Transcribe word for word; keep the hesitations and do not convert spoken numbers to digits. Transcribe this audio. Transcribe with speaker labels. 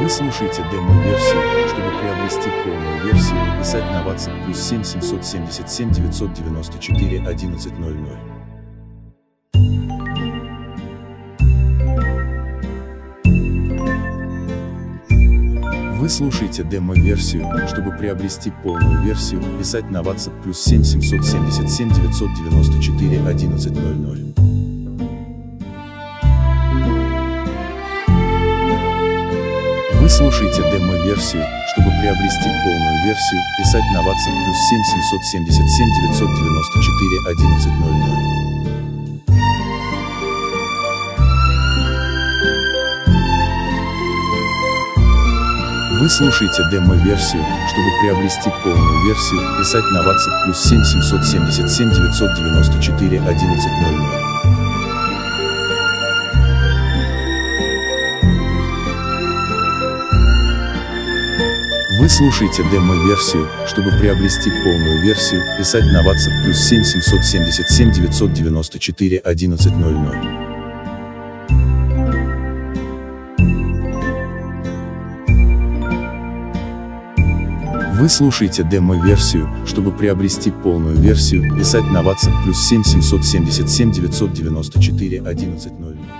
Speaker 1: Вы слушаете демо-версию. Чтобы приобрести полную версию, писать на WhatsApp плюс семь семьсот семьдесят семь девятьсот девяносто четыре одиннадцать ноль ноль. Вы слушаете демо-версию. Чтобы приобрести полную версию, писать на WhatsApp плюс семь семьсот семьдесят семь девятьсот девяносто четыре одиннадцать ноль ноль. Вы слушаете демо-версию. Чтобы приобрести полную версию, писать на WhatsApp плюс семь семьсот семьдесят семь девятьсот девяносто четыре одиннадцать ноль ноль. Вы слушаете демо-версию. Чтобы приобрести полную версию, писать на WhatsApp плюс семь семьсот семьдесят семь девятьсот девяносто четыре одиннадцать ноль ноль. Вы слушаете демо-версию. Чтобы приобрести полную версию, писать на WhatsApp плюс семь семьсот семьдесят семь девятьсот девяносто четыре одиннадцать ноль ноль. Вы слушаете демо-версию. Чтобы приобрести полную версию, писать на WhatsApp плюс семь семьсот семьдесят семь девятьсот девяносто четыре одиннадцать ноль ноль.